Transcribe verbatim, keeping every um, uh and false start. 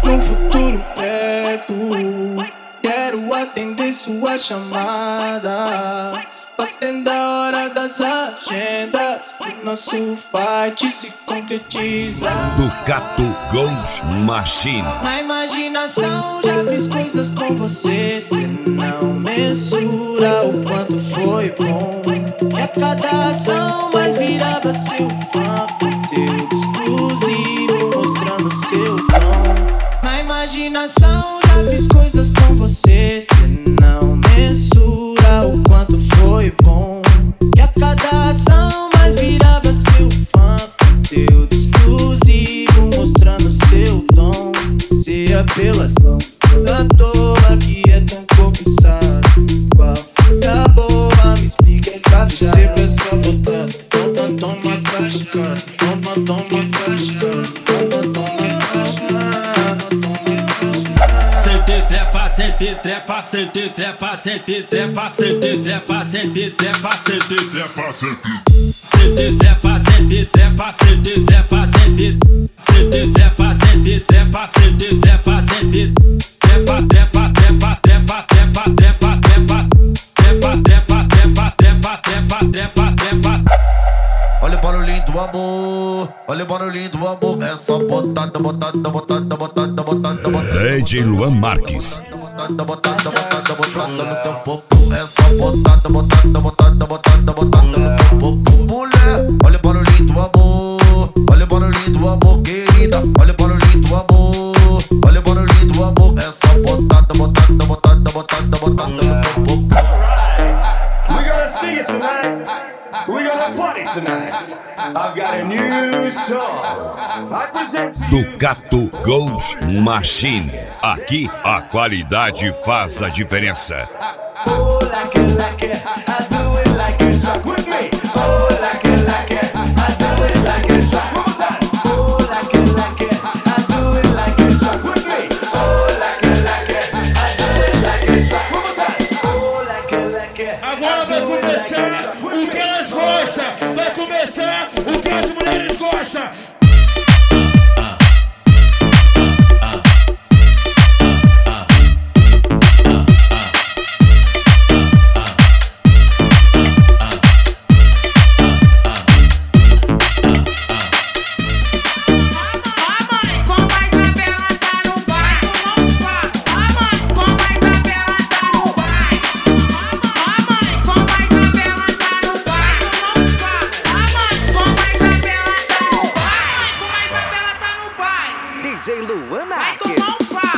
num futuro perto. Quero atender sua chamada, batendo a hora das agendas, pro nosso fight se concretiza. Ducato Gold Machine. Na imaginação já fiz coisas com você, cê não mensura o quanto foi bom. E a cada ação mais virava seu fã, conteúdo exclusivo mostrando seu dom. Na imaginação já fiz coisas com você, cê não mensura o quanto foi bom. E a cada ação mais virava seu fã, conteúdo exclusivo mostrando seu dom. Se apelação da toa que é tão cobiçado, qual da boa, me explica essa chave. Sempre é só botando, tom, tom, tom, massagem, tom, tom, tom, massagem, tom, tom, tom, Sente trepa, sente trepa, sente trepa, sente trepa, sente trepa, sente trepa, sente trepa, sente trepa, sente trepa, sente trepa, sente sente trepa, sente trepa, sente trepa, sente trepa, trepa, trepa, trepa, trepa, trepa, trepa, trepa, trepa, trepa, trepa, trepa, trepa, trepa. Olha o barulhinho do amor, olha o barulhinho do amor. É só botada, botada, botada, botada, botada, botada. D J Luan Marques. Botada, botada, botada, botada no teu popô. É só botada, botada, botada, botada, botada no teu popô. Mulher, olha o barulhinho do amor, olha o barulhinho do amor, querida. Olha o barulhinho do amor, olha o barulhinho do amor. É só botada, botada, botada, botada, botada no teu popô. We're gonna sing it tonight. We're gonna party tonight. I've got a new song. I present to you. Ducato Gold Machine. Aqui a qualidade faz a diferença. Oh, like it, like it. I do it like it's rock with me. Oh, like it, like it. I do it like it's rock. One more time. Oh, like it, like it. I do it like it's rock with me. Oh, like it, like it. I do it like it's rock. One more time. Oh, like it, like it. Agora vai começar o que elas gostam. Vai começar o que as mulheres gostam. D J Luan Marques.